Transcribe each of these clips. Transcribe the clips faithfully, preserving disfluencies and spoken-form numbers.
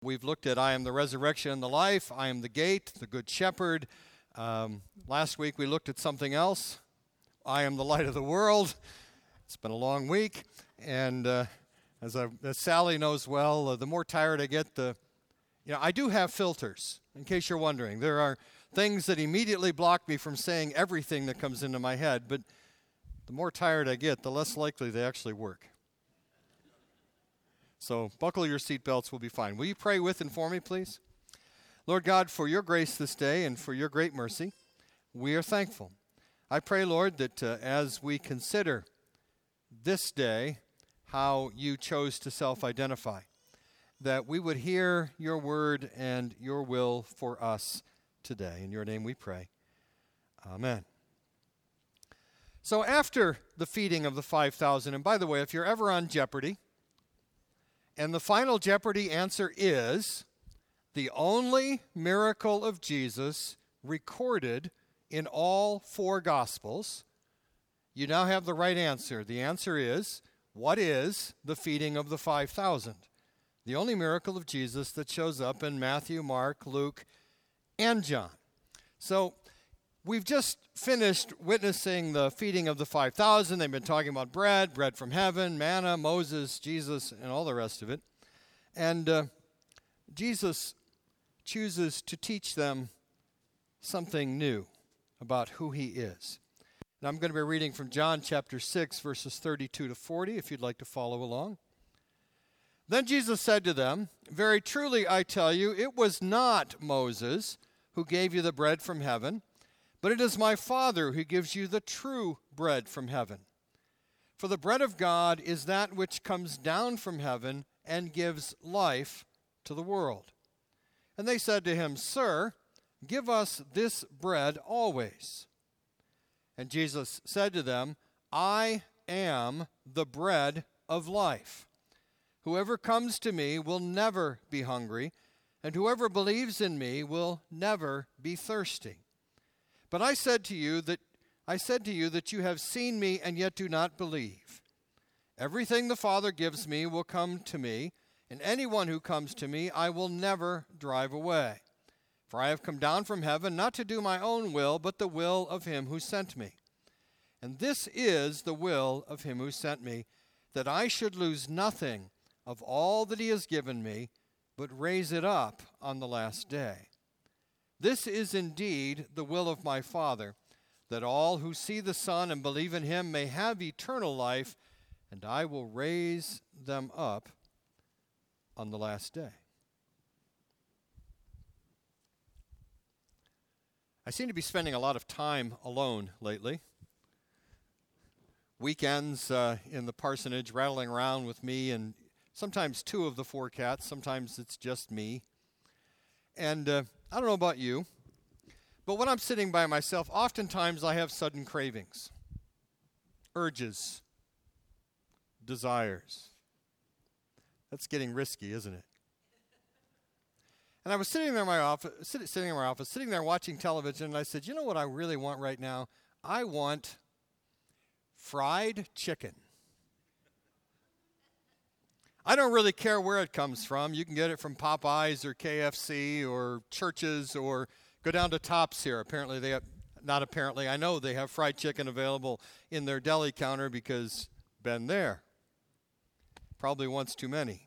We've looked at I am the resurrection and the life, I am the gate, the good shepherd. Um, last week we looked at something else. I am the light of the world. It's been a long week, and uh, as, I, as Sally knows well, uh, the more tired I get, the, you know, I do have filters, in case you're wondering. There are things that immediately block me from saying everything that comes into my head, but the more tired I get, the less likely they actually work. So buckle your seatbelts, we'll be fine. Will you pray with and for me, please? Lord God, for your grace this day and for your great mercy, we are thankful. I pray, Lord, that uh, as we consider this day how you chose to self-identify, that we would hear your word and your will for us today. In your name we pray. Amen. So after the feeding of the five thousand, and by the way, if you're ever on Jeopardy, and the final Jeopardy answer is the only miracle of Jesus recorded in all four Gospels, you now have the right answer. The answer is, what is the feeding of the five thousand? The only miracle of Jesus that shows up in Matthew, Mark, Luke, and John. So we've just finished witnessing the feeding of the five thousand. They've been talking about bread, bread from heaven, manna, Moses, Jesus, and all the rest of it. And uh, Jesus chooses to teach them something new about who he is. And I'm going to be reading from John chapter six, verses thirty-two to forty, if you'd like to follow along. Then Jesus said to them, "Very truly I tell you, it was not Moses who gave you the bread from heaven, but it is my Father who gives you the true bread from heaven. For the bread of God is that which comes down from heaven and gives life to the world." And they said to him, "Sir, give us this bread always." And Jesus said to them, "I am the bread of life. Whoever comes to me will never be hungry, and whoever believes in me will never be thirsty. But I said to you that I said to you that you have seen me and yet do not believe. Everything the Father gives me will come to me, and anyone who comes to me I will never drive away. For I have come down from heaven not to do my own will, but the will of him who sent me. And this is the will of him who sent me, that I should lose nothing of all that he has given me, but raise it up on the last day. This is indeed the will of my Father, that all who see the Son and believe in him may have eternal life, and I will raise them up on the last day." I seem to be spending a lot of time alone lately. Weekends uh, in the parsonage, rattling around with me and sometimes two of the four cats, sometimes it's just me. And uh, I don't know about you, but when I'm sitting by myself, oftentimes I have sudden cravings, urges, desires. That's getting risky, isn't it? And I was sitting there in my office, sit, sitting in my office, sitting there watching television, and I said, "You know what I really want right now? I want fried chicken. I don't really care where it comes from. You can get it from Popeyes or K F C or Church's, or go down to Tops here. Apparently they have, not apparently, I know they have fried chicken available in their deli counter because been there. Probably once too many.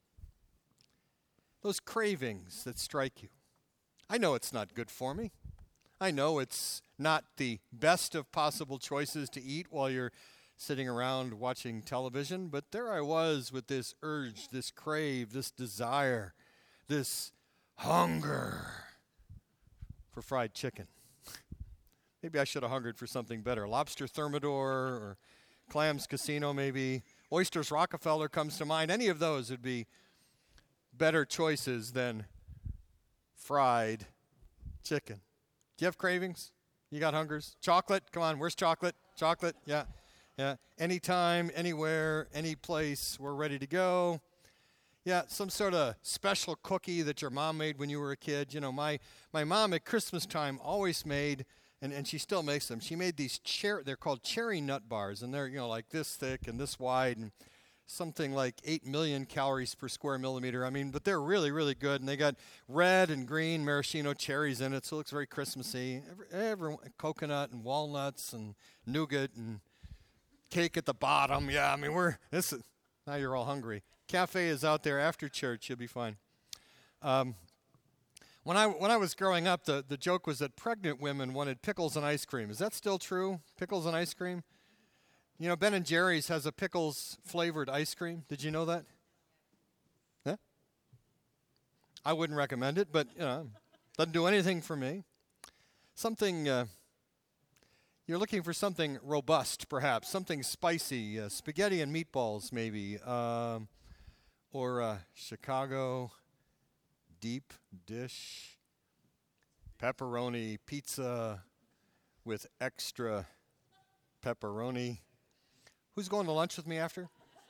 Those cravings that strike you. I know it's not good for me. I know it's not the best of possible choices to eat while you're sitting around watching television, but there I was with this urge, this crave, this desire, this hunger for fried chicken. Maybe I should have hungered for something better. Lobster Thermidor or Clams Casino maybe. Oysters Rockefeller comes to mind. Any of those would be better choices than fried chicken. Do you have cravings? You got hungers? Chocolate? Come on, where's chocolate? Chocolate? Yeah. Yeah. Anytime, anywhere, any place, we're ready to go. Yeah, some sort of special cookie that your mom made when you were a kid. You know, my, my mom at Christmas time always made, and, and she still makes them, she made these, cher- they're called cherry nut bars, and they're, you know, like this thick and this wide, and something like eight million calories per square millimeter. I mean, but they're really, really good. And they got red and green maraschino cherries in it, so it looks very Christmassy. Every, every coconut and walnuts and nougat and cake at the bottom. Yeah, I mean, we're, this is, now you're all hungry. Cafe is out there after church. You'll be fine. Um, when I when I was growing up, the, the joke was that pregnant women wanted pickles and ice cream. Is that still true? Pickles and ice cream? You know, Ben and Jerry's has a pickles-flavored ice cream. Did you know that? Yeah? I wouldn't recommend it, but, you know, doesn't do anything for me. Something, uh, you're looking for something robust, perhaps, something spicy, uh, spaghetti and meatballs, maybe, um, or uh, Chicago deep dish pepperoni pizza with extra pepperoni. Who's going to lunch with me after?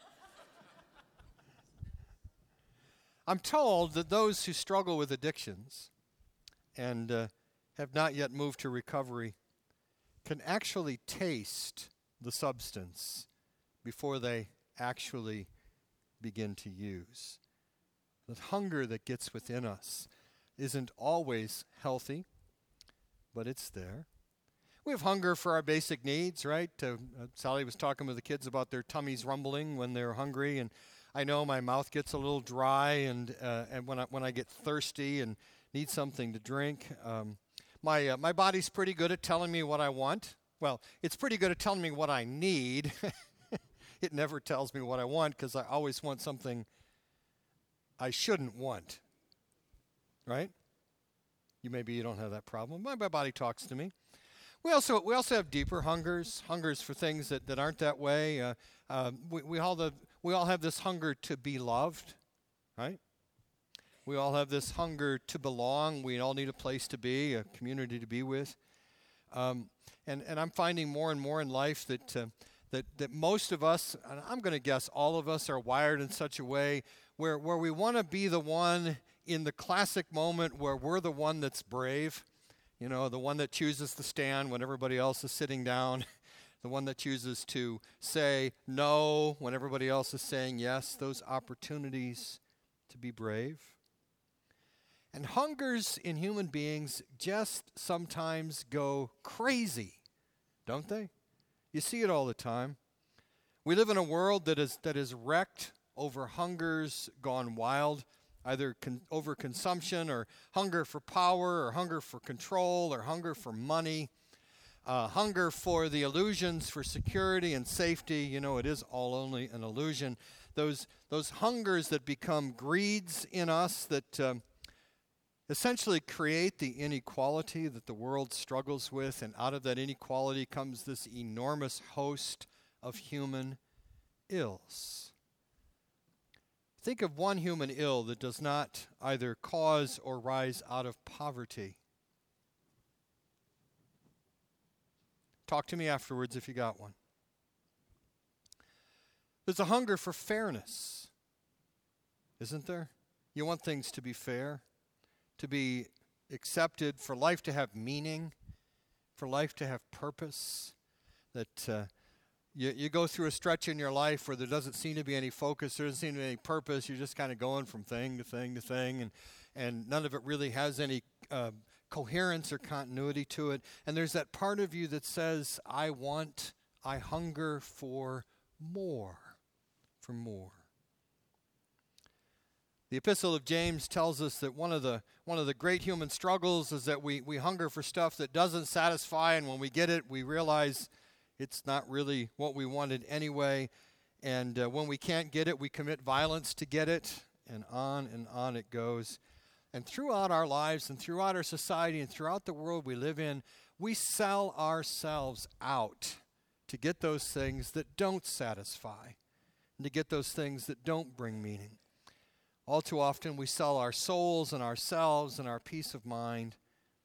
I'm told that those who struggle with addictions and uh, have not yet moved to recovery can actually taste the substance before they actually begin to use. The hunger that gets within us isn't always healthy, but it's there. We have hunger for our basic needs, right? Uh, uh, Sally was talking with the kids about their tummies rumbling when they're hungry, and I know my mouth gets a little dry, and uh, and when I when I get thirsty and need something to drink, um, my uh, my body's pretty good at telling me what I want. Well, it's pretty good at telling me what I need. It never tells me what I want because I always want something I shouldn't want, right? You maybe you don't have that problem. My, my body talks to me. We also we also have deeper hungers, hungers for things that, that aren't that way. Uh, uh, we we all the we all have this hunger to be loved, right? We all have this hunger to belong. We all need a place to be, a community to be with. Um, and and I'm finding more and more in life that uh, that that most of us, and I'm going to guess all of us, are wired in such a way where where we want to be the one in the classic moment where we're the one that's brave. You know, the one that chooses to stand when everybody else is sitting down, the one that chooses to say no when everybody else is saying yes, those opportunities to be brave. And hungers in human beings just sometimes go crazy, don't they? You see it all the time. We live in a world that is that is wrecked over hungers gone wild. Either con- overconsumption or hunger for power or hunger for control or hunger for money, uh, hunger for the illusions for security and safety. You know, it is all only an illusion. Those those hungers that become greeds in us that um, essentially create the inequality that the world struggles with, and out of that inequality comes this enormous host of human ills. Think of one human ill that does not either cause or rise out of poverty. Talk to me afterwards if you got one. There's a hunger for fairness, isn't there? You want things to be fair, to be accepted, for life to have meaning, for life to have purpose, that uh, You, you go through a stretch in your life where there doesn't seem to be any focus, there doesn't seem to be any purpose. You're just kind of going from thing to thing to thing, and, and none of it really has any uh, coherence or continuity to it. And there's that part of you that says, I want, I hunger for more, for more. The Epistle of James tells us that one of the one of the great human struggles is that we, we hunger for stuff that doesn't satisfy, and when we get it, we realize it's not really what we wanted anyway. And uh, when we can't get it, we commit violence to get it. And on and on it goes. And throughout our lives and throughout our society and throughout the world we live in, we sell ourselves out to get those things that don't satisfy and to get those things that don't bring meaning. All too often we sell our souls and ourselves and our peace of mind.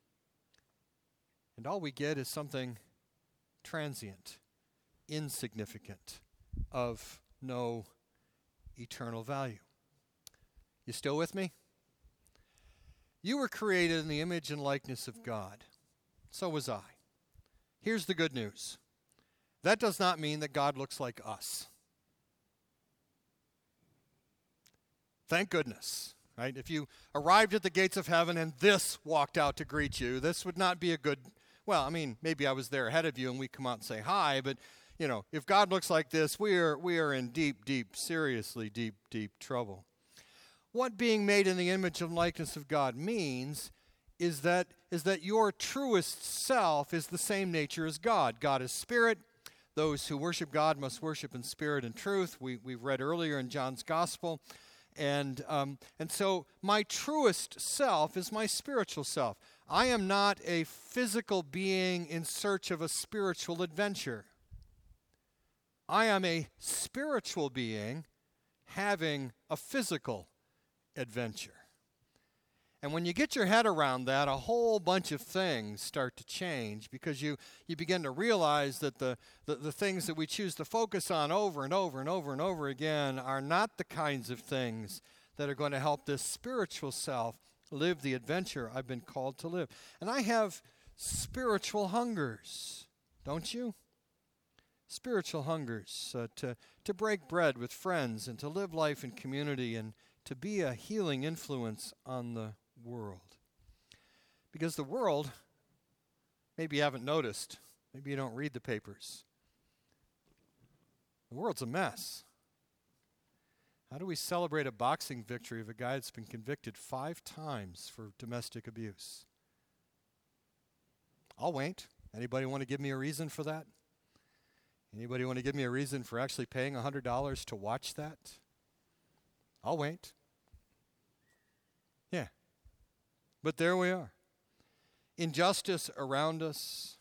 And all we get is something transient, insignificant, of no eternal value. You still with me? You were created in the image and likeness of God. So was I. Here's the good news. That does not mean that God looks like us. Thank goodness, right? If you arrived at the gates of heaven and this walked out to greet you, this would not be a good, well, I mean, maybe I was there ahead of you and we come out and say hi, but, you know, if God looks like this, we are, we are in deep, deep, seriously deep, deep trouble. What being made in the image and likeness of God means is that, is that your truest self is the same nature as God. God is spirit. Those who worship God must worship in spirit and truth. We, we read earlier in John's Gospel. And, um, and so my truest self is my spiritual self. I am not a physical being in search of a spiritual adventure. I am a spiritual being having a physical adventure. And when you get your head around that, a whole bunch of things start to change because you, you begin to realize that the, the, the things that we choose to focus on over and over and over and over again are not the kinds of things that are going to help this spiritual self live the adventure I've been called to live. And I have spiritual hungers, don't you? Spiritual hungers uh, to, to break bread with friends and to live life in community and to be a healing influence on the world. Because the world, maybe you haven't noticed, maybe you don't read the papers. The world's a mess. How do we celebrate a boxing victory of a guy that's been convicted five times for domestic abuse? I'll wait. Anybody want to give me a reason for that? Anybody want to give me a reason for actually paying one hundred dollars to watch that? I'll wait. Yeah. But there we are. Injustice around us.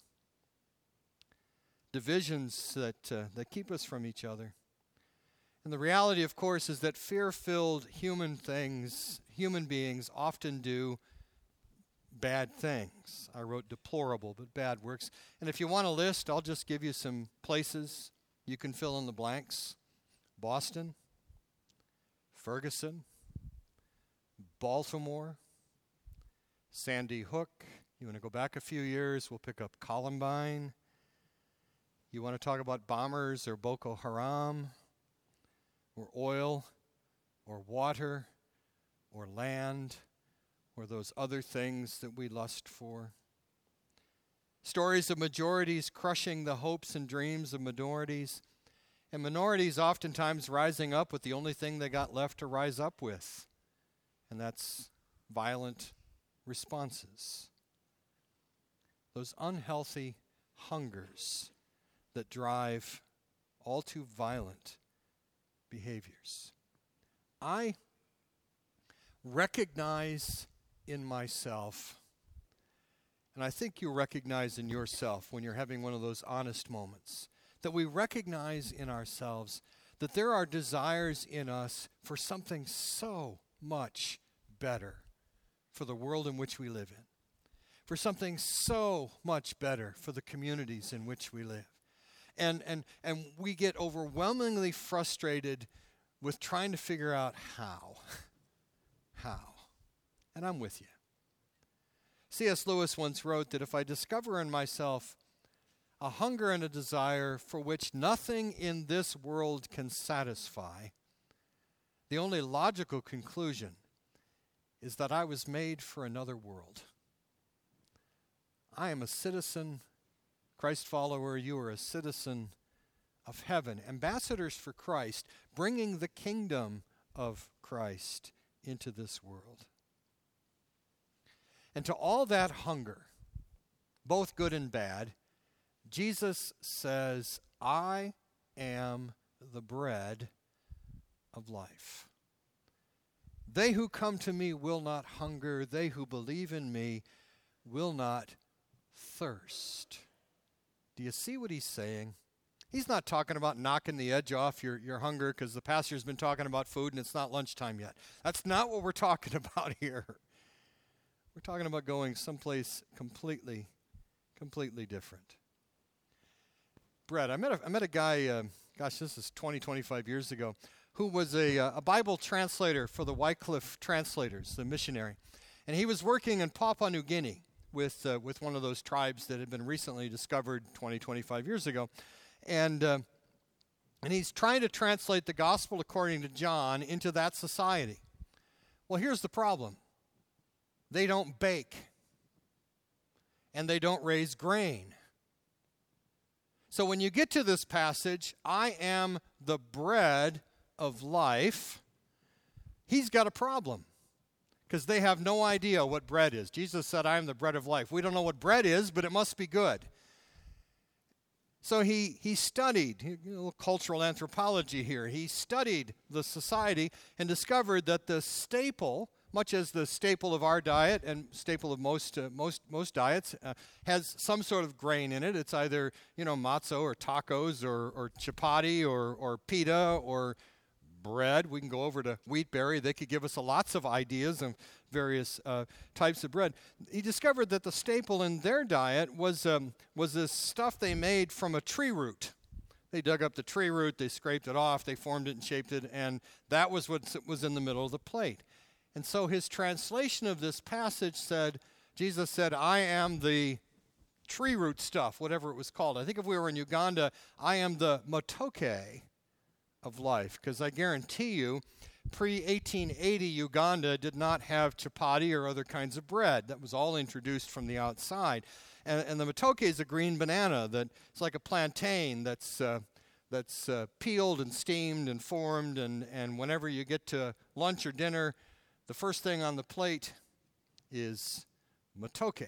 Divisions that, uh, that keep us from each other. And the reality, of course, is that fear-filled human things, human beings often do bad things. I wrote deplorable, but bad works. And if you want a list, I'll just give you some places. You can fill in the blanks. Boston, Ferguson, Baltimore, Sandy Hook. You want to go back a few years, we'll pick up Columbine. You want to talk about bombers or Boko Haram, or oil, or water, or land, or those other things that we lust for. Stories of majorities crushing the hopes and dreams of minorities, and minorities oftentimes rising up with the only thing they got left to rise up with, and that's violent responses. Those unhealthy hungers that drive all too violent behaviors. I recognize in myself, and I think you recognize in yourself when you're having one of those honest moments, that we recognize in ourselves that there are desires in us for something so much better for the world in which we live in, for something so much better for the communities in which we live. And, and, and we get overwhelmingly frustrated with trying to figure out how. How. And I'm with you. C S Lewis once wrote that if I discover in myself a hunger and a desire for which nothing in this world can satisfy, the only logical conclusion is that I was made for another world. I am a citizen, Christ follower, you are a citizen of heaven, ambassadors for Christ, bringing the kingdom of Christ into this world. And to all that hunger, both good and bad, Jesus says, I am the bread of life. They who come to me will not hunger. They who believe in me will not thirst. Do you see what he's saying? He's not talking about knocking the edge off your, your hunger because the pastor's been talking about food and it's not lunchtime yet. That's not what we're talking about here. We're talking about going someplace completely, completely different. Bread. I met a, I met a guy, uh, gosh, this is twenty, twenty-five years ago, who was a, uh, a Bible translator for the Wycliffe translators, the missionary. And he was working in Papua New Guinea with uh, with one of those tribes that had been recently discovered twenty, twenty-five years ago. And uh, and he's trying to translate the gospel according to John into that society. Well, here's the problem. They don't bake, and they don't raise grain. So when you get to this passage, I am the bread of life, he's got a problem because they have no idea what bread is. Jesus said, I am the bread of life. We don't know what bread is, but it must be good. So he, he studied, a little cultural anthropology here. He studied the society and discovered that the staple, much as the staple of our diet and staple of most uh, most most diets, uh, has some sort of grain in it. It's either, you know, matzo or tacos or, or chapati or, or pita or bread. We can go over to Wheatberry. They could give us a lots of ideas of various uh, types of bread. He discovered that the staple in their diet was um, was this stuff they made from a tree root. They dug up the tree root, they scraped it off, they formed it and shaped it, and that was what was in the middle of the plate. And so his translation of this passage said, Jesus said, I am the tree root stuff, whatever it was called. I think if we were in Uganda, I am the matoke of life, because I guarantee you, pre eighteen eighty Uganda did not have chapati or other kinds of bread. That was all introduced from the outside. And, and the matoke is a green banana that it's like a plantain that's uh, that's uh, peeled and steamed and formed, and, and whenever you get to lunch or dinner, the first thing on the plate is matoke.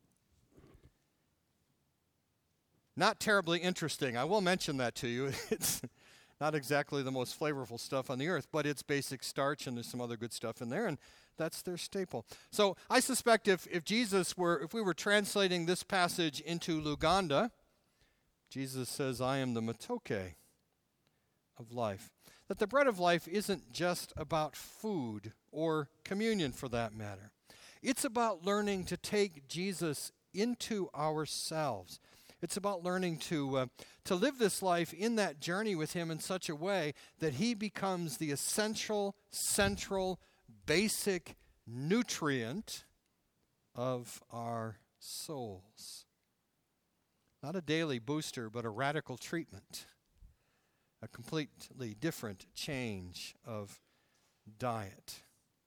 Not terribly interesting. I will mention that to you. It's not exactly the most flavorful stuff on the earth, but it's basic starch, and there's some other good stuff in there, and that's their staple. So I suspect if, if Jesus were, if we were translating this passage into Luganda, Jesus says, I am the matoke of life. That the bread of life isn't just about food or communion for that matter. It's about learning to take Jesus into ourselves. It's about learning to uh, to live this life in that journey with him in such a way that he becomes the essential, central, basic nutrient of our souls. Not a daily booster, but a radical treatment. A completely different change of diet.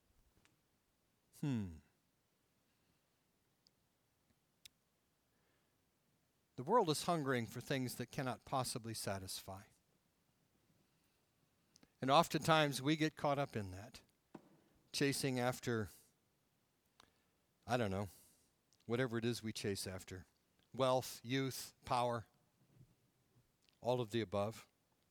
Hmm. The world is hungering for things that cannot possibly satisfy. And oftentimes we get caught up in that, chasing after, I don't know, whatever it is we chase after. Wealth, youth, power, all of the above.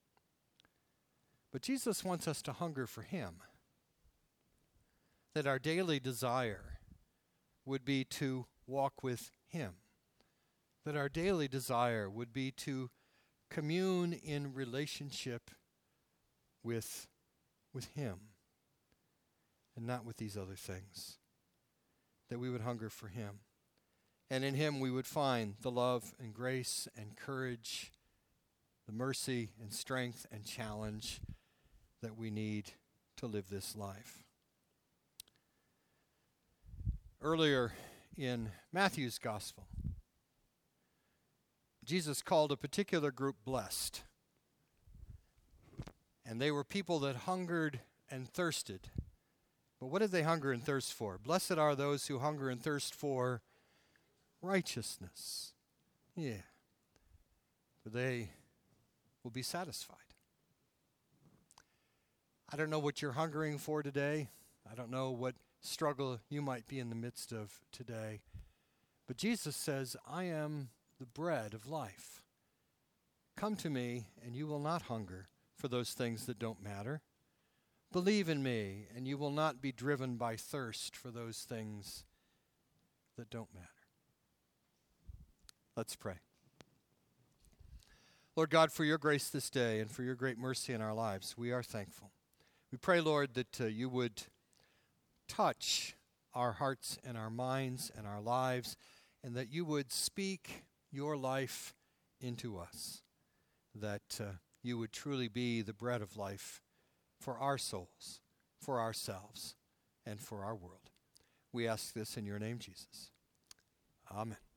But Jesus wants us to hunger for him. That our daily desire would be to walk with him. That our daily desire would be to commune in relationship with, with him and not with these other things. That we would hunger for him. And in him we would find the love and grace and courage, the mercy and strength and challenge that we need to live this life. Earlier in Matthew's gospel, Jesus called a particular group blessed. And they were people that hungered and thirsted. But what did they hunger and thirst for? Blessed are those who hunger and thirst for righteousness. Yeah. For they will be satisfied. I don't know what you're hungering for today. I don't know what struggle you might be in the midst of today. But Jesus says, I am the bread of life. Come to me, and you will not hunger for those things that don't matter. Believe in me, and you will not be driven by thirst for those things that don't matter. Let's pray. Lord God, for your grace this day and for your great mercy in our lives, we are thankful. We pray, Lord, that uh, you would touch our hearts and our minds and our lives, and that you would speak your life into us, that uh, you would truly be the bread of life for our souls, for ourselves, and for our world. We ask this in your name, Jesus. Amen.